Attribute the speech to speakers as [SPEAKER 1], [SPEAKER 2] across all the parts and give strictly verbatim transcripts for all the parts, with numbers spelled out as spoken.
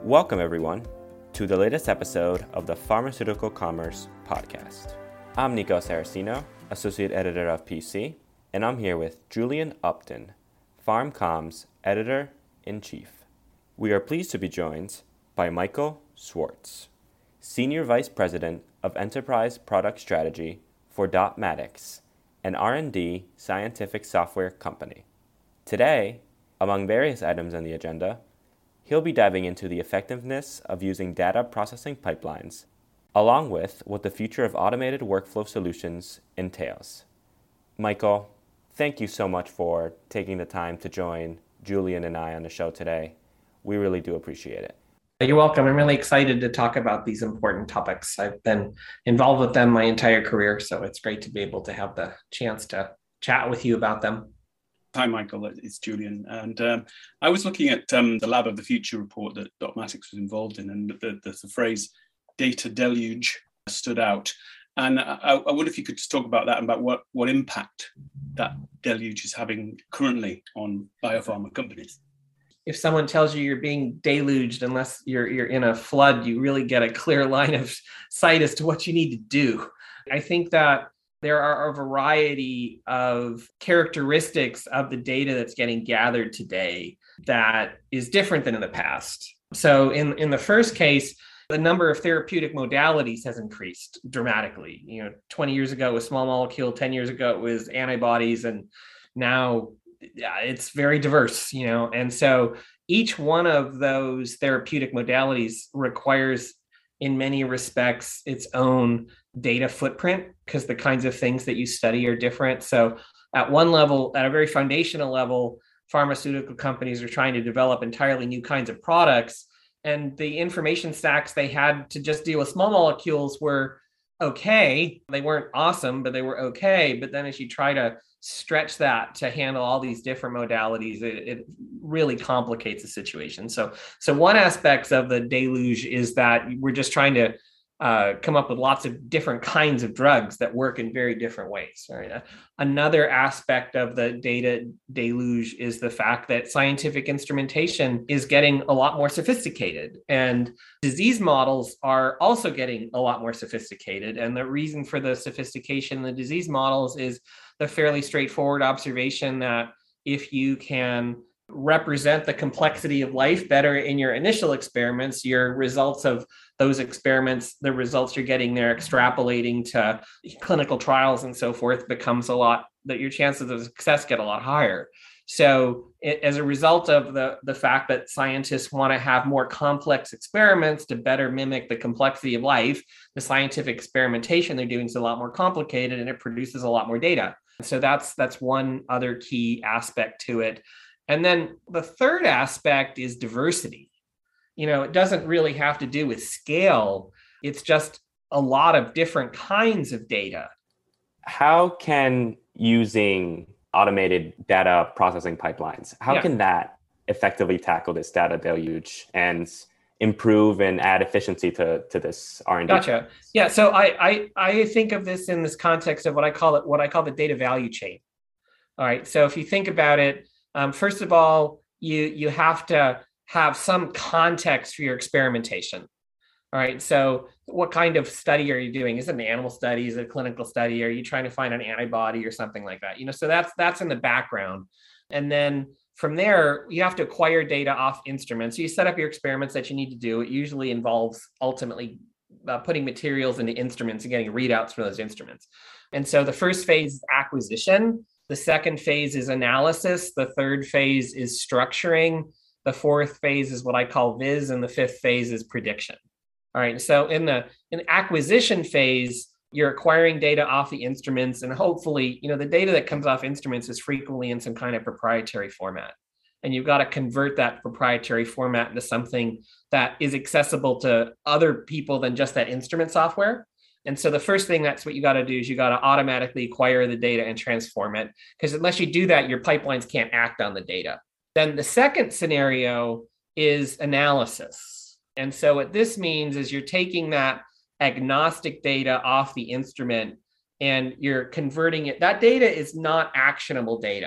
[SPEAKER 1] Welcome, everyone, to the latest episode of the Pharmaceutical Commerce Podcast. I'm Nico Saraceno, Associate Editor of P C, and I'm here with Julian Upton, PharmComm's Editor-in-Chief. We are pleased to be joined by Michael Schwartz, Senior Vice President of Enterprise Product Strategy for Dotmatics, an R and D scientific software company. Today, among various items on the agenda, he'll be diving into the effectiveness of using data processing pipelines, along with what the future of automated workflow solutions entails. Michael, thank you so much for taking the time to join Julian and I on the show today. We really do appreciate it.
[SPEAKER 2] You're welcome. I'm really excited to talk about these important topics. I've been involved with them my entire career, so it's great to be able to have the chance to chat with you about them.
[SPEAKER 3] Hi, Michael. It's Julian. And um, I was looking at um, the Lab of the Future report that Dotmatics was involved in, and the, the, the phrase data deluge stood out. And I, I wonder if you could just talk about that and about what, what impact that deluge is having currently on biopharma companies.
[SPEAKER 2] If someone tells you you're being deluged, unless you're you're in a flood, you really get a clear line of sight as to what you need to do. I think that there are a variety of characteristics of the data that's getting gathered today that is different than in the past. So in, in the first case, the number of therapeutic modalities has increased dramatically. You know, twenty years ago it was small molecule, ten years ago it was antibodies, and now yeah, it's very diverse, you know, and so each one of those therapeutic modalities requires, in many respects, its own data footprint because the kinds of things that you study are different. So at one level, at a very foundational level, pharmaceutical companies are trying to develop entirely new kinds of products. And the information stacks they had to just deal with small molecules were okay. They weren't awesome, but they were okay. But then as you try to stretch that to handle all these different modalities, it, it really complicates the situation. So, so one aspect of the deluge is that we're just trying to uh, come up with lots of different kinds of drugs that work in very different ways. Right? Another aspect of the data deluge is the fact that scientific instrumentation is getting a lot more sophisticated, and disease models are also getting a lot more sophisticated. And the reason for the sophistication in the disease models is the fairly straightforward observation that if you can represent the complexity of life better in your initial experiments, your results of those experiments, the results you're getting there extrapolating to clinical trials and so forth becomes a lot, that your chances of success get a lot higher. So it, as a result of the, the fact that scientists want to have more complex experiments to better mimic the complexity of life, the scientific experimentation they're doing is a lot more complicated and it produces a lot more data. So that's that's one other key aspect to it. And then the third aspect is diversity. You know, it doesn't really have to do with scale. It's just a lot of different kinds of data.
[SPEAKER 1] How can using automated data processing pipelines, how yeah. can that effectively tackle this data deluge and improve and add efficiency to, to this R and D?
[SPEAKER 2] Gotcha. Yeah. So I, I I think of this in this context of what I call it, what I call the data value chain. All right. So if you think about it, um, first of all, you you have to have some context for your experimentation. All right. So what kind of study are you doing? Is it an animal study? Is it a clinical study? Are you trying to find an antibody or something like that? You know, so that's that's in the background. And then from there, you have to acquire data off instruments. So you set up your experiments that you need to do. It usually involves ultimately uh, putting materials into instruments and getting readouts from those instruments. And so the first phase is acquisition. The second phase is analysis. The third phase is structuring. The fourth phase is what I call viz. And the fifth phase is prediction. All right. So in the in the acquisition phase, you're acquiring data off the instruments, and hopefully, you know, the data that comes off instruments is frequently in some kind of proprietary format. And you've got to convert that proprietary format into something that is accessible to other people than just that instrument software. And so the first thing that's what you got to do is you got to automatically acquire the data and transform it, because unless you do that, your pipelines can't act on the data. Then the second scenario is analysis. And so what this means is you're taking that agnostic data off the instrument and you're converting it. That data is not actionable data.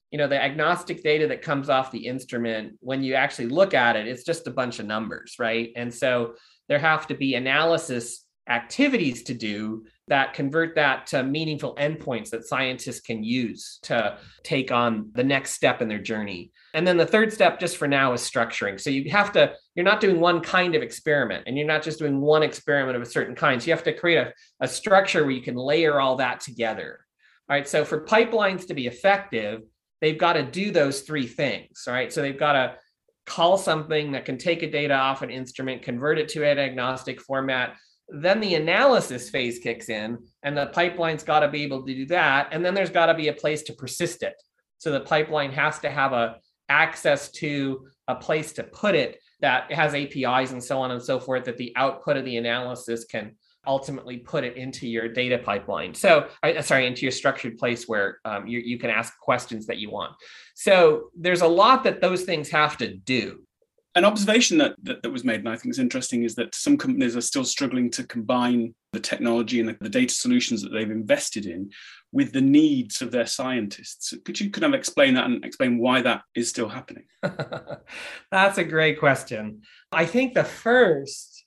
[SPEAKER 2] You know, the agnostic data that comes off the instrument, when you actually look at it, it's just a bunch of numbers, right? And so there have to be analysis activities to do that convert that to meaningful endpoints that scientists can use to take on the next step in their journey. And then the third step, just for now, is structuring. So you have to, you're not doing one kind of experiment, and you're not just doing one experiment of a certain kind. So you have to create a, a structure where you can layer all that together. All right. So for pipelines to be effective, they've got to do those three things. All right. So they've got to call something that can take a data off an instrument, convert it to an agnostic format. Then the analysis phase kicks in, and the pipeline's got to be able to do that. And then there's got to be a place to persist it. So the pipeline has to have a access to a place to put it that has A P Is and so on and so forth, that the output of the analysis can ultimately put it into your data pipeline. So, sorry, into your structured place where um, you, you can ask questions that you want. So there's a lot that those things have to do.
[SPEAKER 3] An observation that, that, that was made, and I think is interesting, is that some companies are still struggling to combine the technology and the, the data solutions that they've invested in with the needs of their scientists. Could you kind of explain that and explain why that is still happening?
[SPEAKER 2] That's a great question. I think the first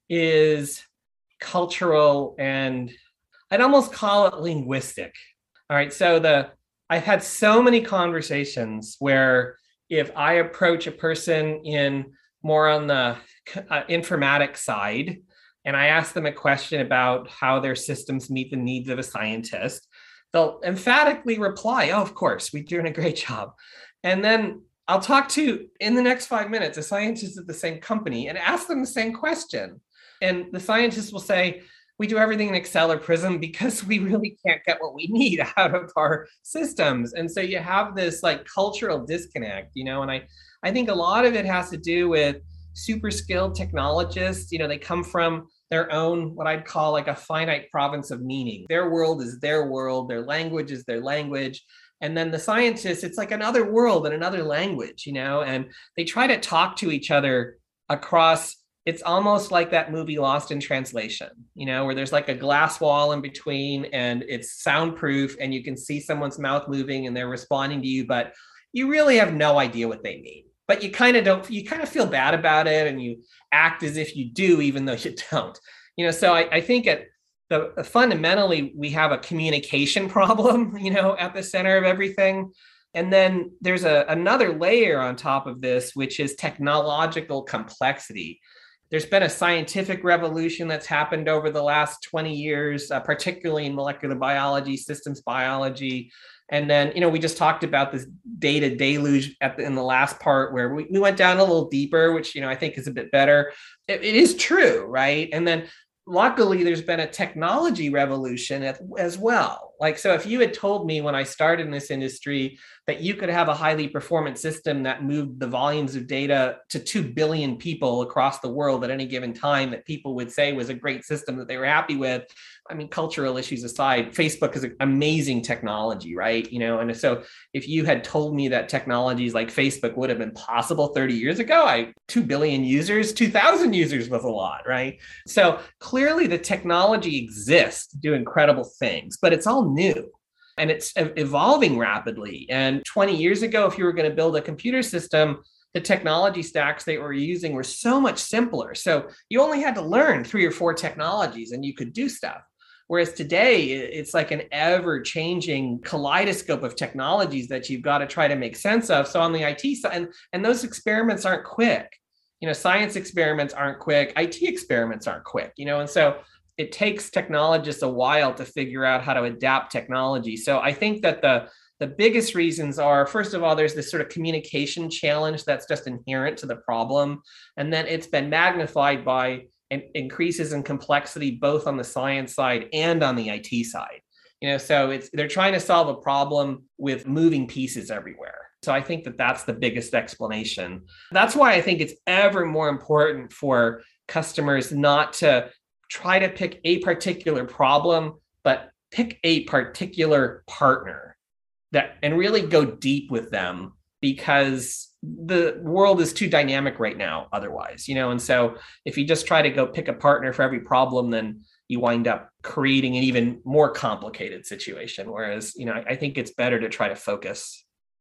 [SPEAKER 2] is cultural, and I'd almost call it linguistic. All right. So the I've had so many conversations where if I approach a person in more on the uh, informatics side, and I ask them a question about how their systems meet the needs of a scientist, they'll emphatically reply, "Oh, of course, we're doing a great job." And then I'll talk to, in the next five minutes, a scientist at the same company and ask them the same question. And the scientist will say, "We do everything in Excel or Prism because we really can't get what we need out of our systems." And so you have this like cultural disconnect, you know, and I, I think a lot of it has to do with super skilled technologists. You know, they come from their own, what I'd call like a finite province of meaning. Their world is their world, their language is their language. And then the scientists, it's like another world and another language, you know, and they try to talk to each other across. It's almost like that movie Lost in Translation, you know, where there's like a glass wall in between and it's soundproof and you can see someone's mouth moving and they're responding to you, but you really have no idea what they mean. But you kind of don't, you kind of feel bad about it and you act as if you do, even though you don't. You know, so I, I think at the fundamentally, we have a communication problem, you know, at the center of everything. And then there's a, another layer on top of this, which is technological complexity. There's been a scientific revolution that's happened over the last twenty years, uh, particularly in molecular biology, systems biology. And then, you know, we just talked about this data deluge at the, in the last part where we, we went down a little deeper, which, you know, I think is a bit better. It, it is true, right? And then luckily, there's been a technology revolution at, as well. Like, so if you had told me when I started in this industry that you could have a highly performant system that moved the volumes of data to two billion people across the world at any given time, that people would say was a great system that they were happy with. I mean, cultural issues aside, Facebook is an amazing technology, right? You know, and so if you had told me that technologies like Facebook would have been possible thirty years ago, I two billion users, two thousand users was a lot, right? So clearly the technology exists to do incredible things, but it's all new and it's evolving rapidly. And twenty years ago, if you were going to build a computer system, the technology stacks they were using were so much simpler. So you only had to learn three or four technologies and you could do stuff. Whereas today, it's like an ever-changing kaleidoscope of technologies that you've got to try to make sense of. So on the I T side, and, and those experiments aren't quick. You know, science experiments aren't quick. I T experiments aren't quick, you know, and so it takes technologists a while to figure out how to adapt technology. So I think that the, the biggest reasons are, first of all, there's this sort of communication challenge that's just inherent to the problem. And then it's been magnified by increases in complexity, both on the science side and on the I T side. You know, so it's they're trying to solve a problem with moving pieces everywhere. So I think that that's the biggest explanation. That's why I think it's ever more important for customers not to try to pick a particular problem, but pick a particular partner that and really go deep with them, because the world is too dynamic right now otherwise, you know, and so if you just try to go pick a partner for every problem, then you wind up creating an even more complicated situation. Whereas, you know, I, I think it's better to try to focus.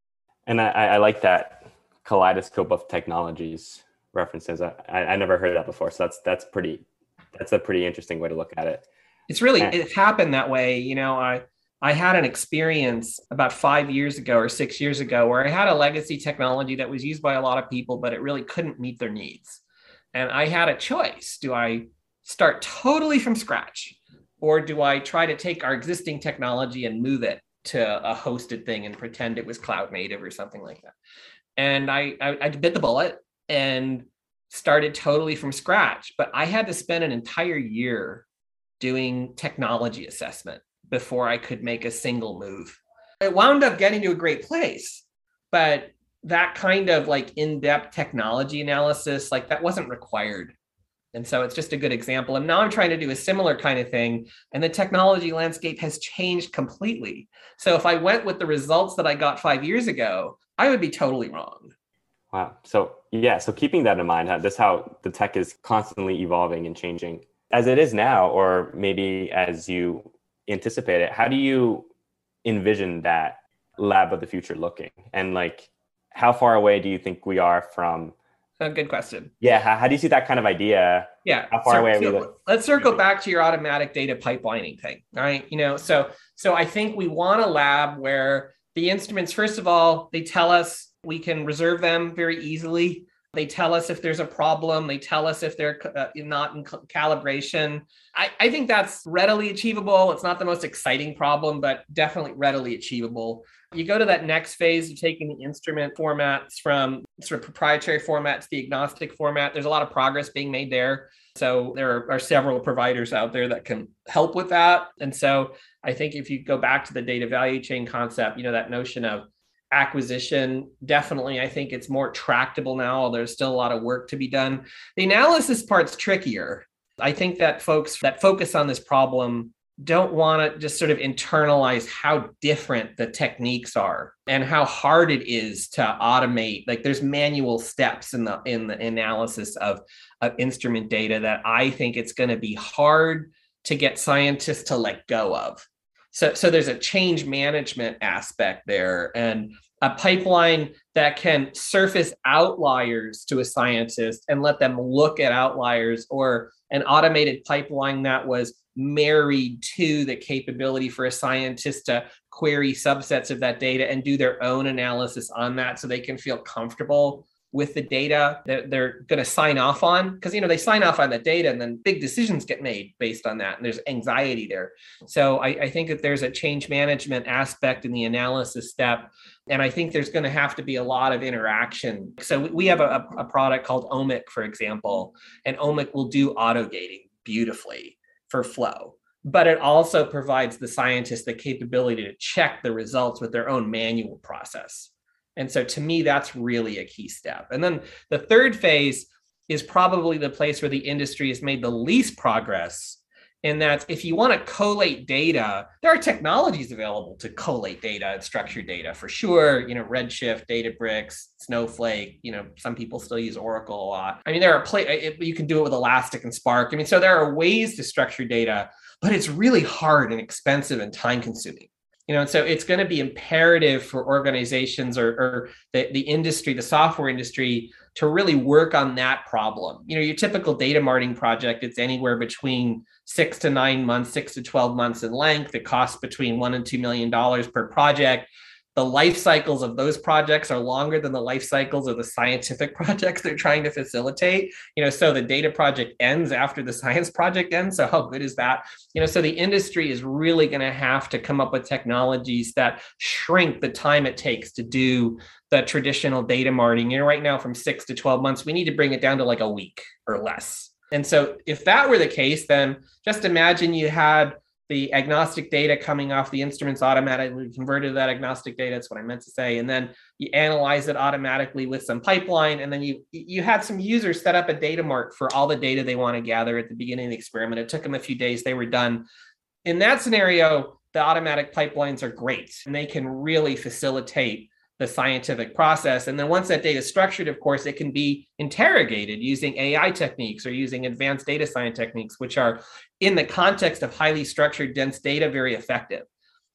[SPEAKER 1] And I, I like that kaleidoscope of technologies references. I, I never heard that before. So that's that's pretty that's a pretty interesting way to look at it.
[SPEAKER 2] It's really,
[SPEAKER 1] And,
[SPEAKER 2] it happened that way. You know, I, I had an experience about five years ago or six years ago where I had a legacy technology that was used by a lot of people, but it really couldn't meet their needs. And I had a choice. Do I start totally from scratch, or do I try to take our existing technology and move it to a hosted thing and pretend it was cloud native or something like that? And I, I, I bit the bullet and started totally from scratch. But I had to spend an entire year doing technology assessment before I could make a single move. It wound up getting to a great place, but that kind of like in-depth technology analysis, like that wasn't required. And so it's just a good example. And now I'm trying to do a similar kind of thing. And the technology landscape has changed completely. So if I went with the results that I got five years ago, I would be totally wrong.
[SPEAKER 1] Wow. So yeah, so keeping that in mind, that's how the tech is constantly evolving and changing. As it is now, or maybe as you anticipate it, how do you envision that lab of the future looking? And like, how far away do you think we are from?
[SPEAKER 2] A good question.
[SPEAKER 1] Yeah. How, how do you see that kind of idea?
[SPEAKER 2] Yeah.
[SPEAKER 1] How far
[SPEAKER 2] so,
[SPEAKER 1] away are
[SPEAKER 2] so
[SPEAKER 1] we? Look-
[SPEAKER 2] let's circle back to your automatic data pipelining thing. All right. You know, so, so I think we want a lab where the instruments, first of all, they tell us we can reserve them very easily. They tell us if there's a problem. They tell us if they're uh, not in calibration. I, I think that's readily achievable. It's not the most exciting problem, but definitely readily achievable. You go to that next phase of taking the instrument formats from sort of proprietary format to the agnostic format. There's a lot of progress being made there. So there are, are several providers out there that can help with that. And so I think if you go back to the data value chain concept, you know, that notion of acquisition, definitely, I think it's more tractable now. There's still a lot of work to be done. The analysis part's trickier. I think that folks that focus on this problem don't want to just sort of internalize how different the techniques are and how hard it is to automate. Like there's manual steps in the in the analysis of, of instrument data that I think it's going to be hard to get scientists to let go of. So, so there's a change management aspect there, and a pipeline that can surface outliers to a scientist and let them look at outliers, or an automated pipeline that was married to the capability for a scientist to query subsets of that data and do their own analysis on that so they can feel comfortable with the data that they're going to sign off on. Because, you know, they sign off on the data and then big decisions get made based on that. And there's anxiety there. So I, I think that there's a change management aspect in the analysis step. And I think there's going to have to be a lot of interaction. So we have a, a product called Omic, for example, and Omic will do auto gating beautifully for flow. But it also provides the scientists the capability to check the results with their own manual process. And so to me, that's really a key step. And then the third phase is probably the place where the industry has made the least progress, in that if you want to collate data, there are technologies available to collate data and structured data for sure. You know, Redshift, Databricks, Snowflake, you know, some people still use Oracle a lot. I mean, there are play, you can do it with Elastic and Spark. I mean, so there are ways to structure data, but it's really hard and expensive and time consuming. You know, and so it's going to be imperative for organizations or, or the, the industry, the software industry, to really work on that problem. You know, your typical data marting project, it's anywhere between six to nine months, six to twelve months in length. It costs between one and two million dollars per project. The life cycles of those projects are longer than the life cycles of the scientific projects they're trying to facilitate. You know, so the data project ends after the science project ends. So how good is that? You know, so the industry is really going to have to come up with technologies that shrink the time it takes to do the traditional data marting. You know, right now from six to twelve months, we need to bring it down to like a week or less. And so if that were the case, then just imagine you had the agnostic data coming off the instruments automatically converted to that agnostic data. That's what I meant to say. And then you analyze it automatically with some pipeline. And then you you had some users set up a data mart for all the data they want to gather at the beginning of the experiment. It took them a few days. They were done. In that scenario, the automatic pipelines are great, and they can really facilitate the scientific process. And then once that data is structured, of course, it can be interrogated using A I techniques or using advanced data science techniques, which are, in the context of highly structured, dense data, very effective.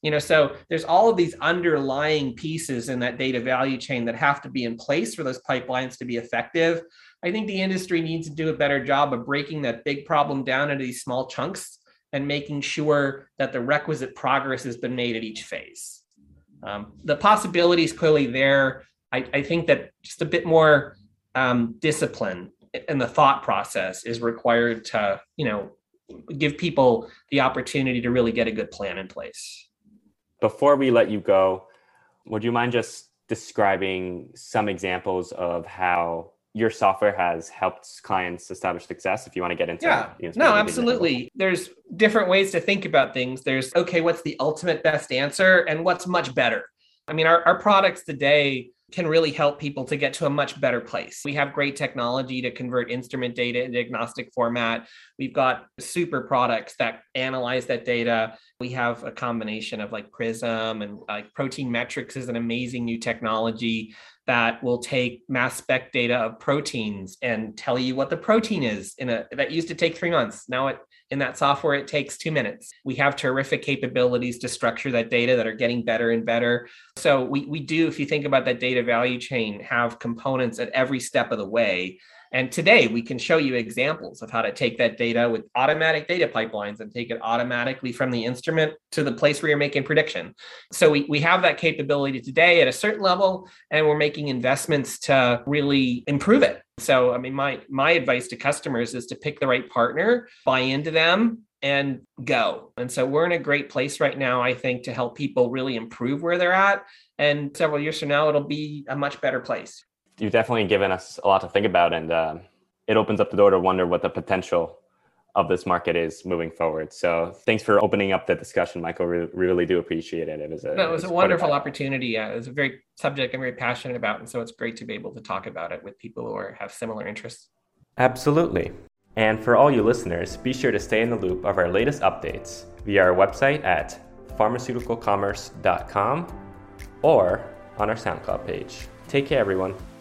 [SPEAKER 2] You know, so there's all of these underlying pieces in that data value chain that have to be in place for those pipelines to be effective. I think the industry needs to do a better job of breaking that big problem down into these small chunks and making sure that the requisite progress has been made at each phase. Um, the possibility is clearly there. I, I think that just a bit more um, discipline in the thought process is required to, you know, give people the opportunity to really get a good plan in place.
[SPEAKER 1] Before we let you go, would you mind just describing some examples of how your software has helped clients establish success, if you want to get into
[SPEAKER 2] yeah
[SPEAKER 1] you know,
[SPEAKER 2] no absolutely there's different ways to think about things. There's, okay, what's the ultimate best answer and what's much better? I mean, our, our products today can really help people to get to a much better place. We have great technology to convert instrument data into agnostic format. We've got super products that analyze that data. We have a combination of like Prism and like Protein Metrics is an amazing new technology that will take mass spec data of proteins and tell you what the protein is. In a that used to take three months. Now it in that software, it takes two minutes. We have terrific capabilities to structure that data that are getting better and better. So we, we do, if you think about that data value chain, have components at every step of the way. And today we can show you examples of how to take that data with automatic data pipelines and take it automatically from the instrument to the place where you're making prediction. So we, we have that capability today at a certain level, and we're making investments to really improve it. So, I mean, my, my advice to customers is to pick the right partner, buy into them, and go. And so we're in a great place right now, I think, to help people really improve where they're at. And several years from now, it'll be a much better place.
[SPEAKER 1] You've definitely given us a lot to think about, and uh, it opens up the door to wonder what the potential of this market is moving forward. So thanks for opening up the discussion, Michael. We really do appreciate it. It was a,
[SPEAKER 2] no, it was
[SPEAKER 1] it was
[SPEAKER 2] a wonderful opportunity. Yeah, it was a very subject I'm very passionate about. And so it's great to be able to talk about it with people who are, have similar interests.
[SPEAKER 1] Absolutely. And for all you listeners, be sure to stay in the loop of our latest updates via our website at pharmaceutical commerce dot com or on our SoundCloud page. Take care, everyone.